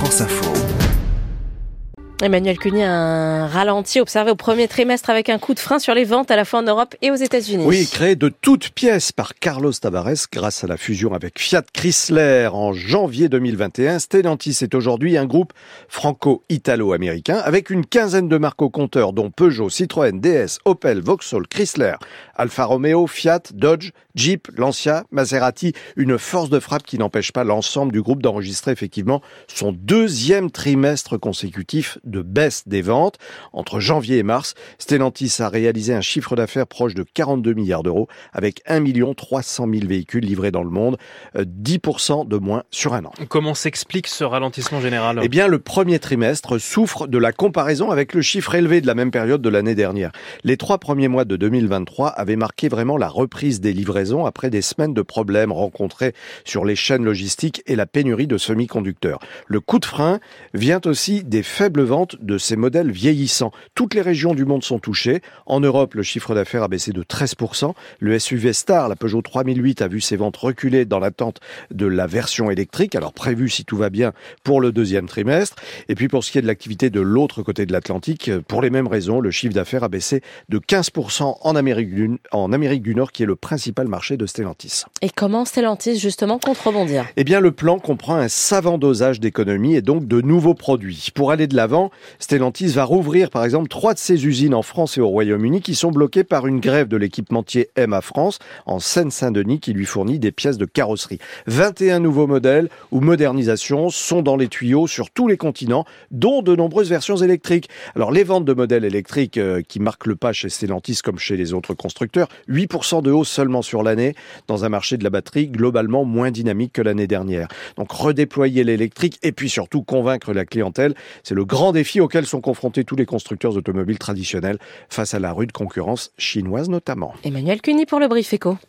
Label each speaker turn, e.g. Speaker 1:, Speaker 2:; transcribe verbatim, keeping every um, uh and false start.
Speaker 1: France Info.
Speaker 2: Emmanuel Cuny, un ralenti observé au premier trimestre avec un coup de frein sur les ventes à la fois en Europe et aux États-Unis.
Speaker 3: Oui, créé de toutes pièces par Carlos Tavares grâce à la fusion avec Fiat Chrysler en janvier deux mille vingt et un. Stellantis est aujourd'hui un groupe franco-italo-américain avec une quinzaine de marques au compteur dont Peugeot, Citroën, D S, Opel, Vauxhall, Chrysler, Alfa Romeo, Fiat, Dodge, Jeep, Lancia, Maserati. Une force de frappe qui n'empêche pas l'ensemble du groupe d'enregistrer effectivement son deuxième trimestre consécutif de baisse des ventes. Entre janvier et mars, Stellantis a réalisé un chiffre d'affaires proche de quarante-deux milliards d'euros avec un million trois cent mille véhicules livrés dans le monde, dix pour cent de moins sur un an.
Speaker 4: Comment s'explique ce ralentissement général ?
Speaker 3: Eh bien, le premier trimestre souffre de la comparaison avec le chiffre élevé de la même période de l'année dernière. Les trois premiers mois de deux mille vingt-trois avaient marqué vraiment la reprise des livraisons après des semaines de problèmes rencontrés sur les chaînes logistiques et la pénurie de semi-conducteurs. Le coup de frein vient aussi des faibles ventes de ces modèles vieillissants. Toutes les régions du monde sont touchées. En Europe, le chiffre d'affaires a baissé de treize pour cent. Le S U V Star, la Peugeot trois mille huit, a vu ses ventes reculer dans l'attente de la version électrique, alors prévue si tout va bien pour le deuxième trimestre. Et puis pour ce qui est de l'activité de l'autre côté de l'Atlantique, pour les mêmes raisons, le chiffre d'affaires a baissé de quinze pour cent en Amérique du, en Amérique du Nord, qui est le principal marché de Stellantis.
Speaker 2: Et comment Stellantis justement compte rebondir ?
Speaker 3: Eh bien, le plan comprend un savant dosage d'économie et donc de nouveaux produits. Pour aller de l'avant, Stellantis va rouvrir par exemple trois de ses usines en France et au Royaume-Uni qui sont bloquées par une grève de l'équipementier M A France en Seine-Saint-Denis qui lui fournit des pièces de carrosserie. vingt et un nouveaux modèles ou modernisations sont dans les tuyaux sur tous les continents, dont de nombreuses versions électriques. Alors les ventes de modèles électriques euh, qui marquent le pas chez Stellantis comme chez les autres constructeurs, huit pour cent de hausse seulement sur l'année dans un marché de la batterie globalement moins dynamique que l'année dernière. Donc redéployer l'électrique et puis surtout convaincre la clientèle, c'est le grand défi auquel sont confrontés tous les constructeurs automobiles traditionnels face à la rude concurrence chinoise notamment.
Speaker 2: Emmanuel Cuny pour le Brief Éco.